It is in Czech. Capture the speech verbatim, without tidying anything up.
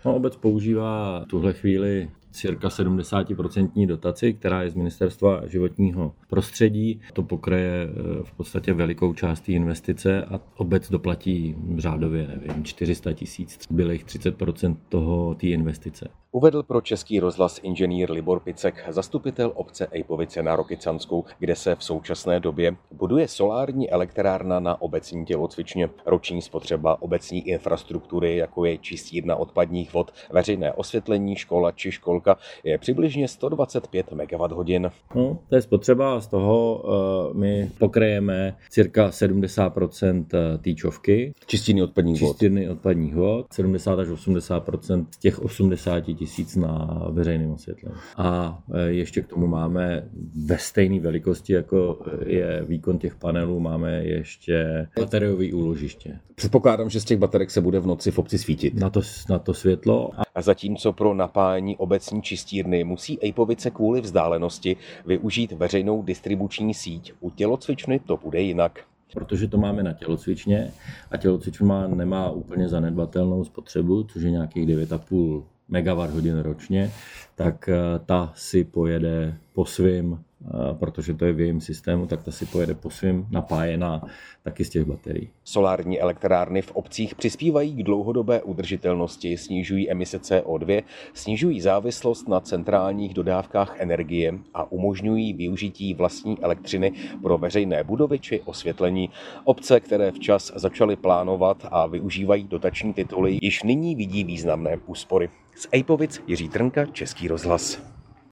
No, obec používá v tuhle chvíli cirka sedmdesát procent dotaci, která je z Ministerstva životního prostředí. To pokryje v podstatě velikou část té investice a obec doplatí řádově, nevím, čtyři sta tisíc, zbylých třicet procent toho té investice. Uvedl pro Český rozhlas inženýr Libor Picek, zastupitel obce Ejpovice na Rokycansku, kde se v současné době buduje solární elektrárna na obecní tělocvičně. Roční spotřeba obecní infrastruktury, jako je čistírna odpadních vod, veřejné osvětlení, škola či školka, je přibližně sto dvacet pět megawatthodin. No, to je spotřeba, z toho uh, my pokryjeme cirka sedmdesát procent týčovky. Čistírny odpadních vod. Čistírny odpadních vod, sedmdesát až osmdesát procent z těch osmdesát tisíc na veřejném osvětlení. A ještě k tomu máme ve stejné velikosti, jako je výkon těch panelů, máme ještě bateriové úložiště. Předpokládám, že z těch baterek se bude v noci v obci svítit. Na to, na to světlo. A zatímco pro napájení obecní čistírny musí Ejpovice kvůli vzdálenosti využít veřejnou distribuční síť, u tělocvičny to bude jinak. Protože to máme na tělocvičně a tělocvična nemá úplně zanedbatelnou spotřebu, což je nějakých devět a půl megawatthodin ročně, tak ta si pojede po svým, protože to je v jejím systému, tak ta si pojede po svým napájená taky z těch baterií. Solární elektrárny v obcích přispívají k dlouhodobé udržitelnosti, snižují emise C O dva, snižují závislost na centrálních dodávkách energie a umožňují využití vlastní elektřiny pro veřejné budovy či osvětlení. Obce, které včas začaly plánovat a využívají dotační tituly, již nyní vidí významné úspory. Z Ejpovic Jiří Trnka, Český rozhlas.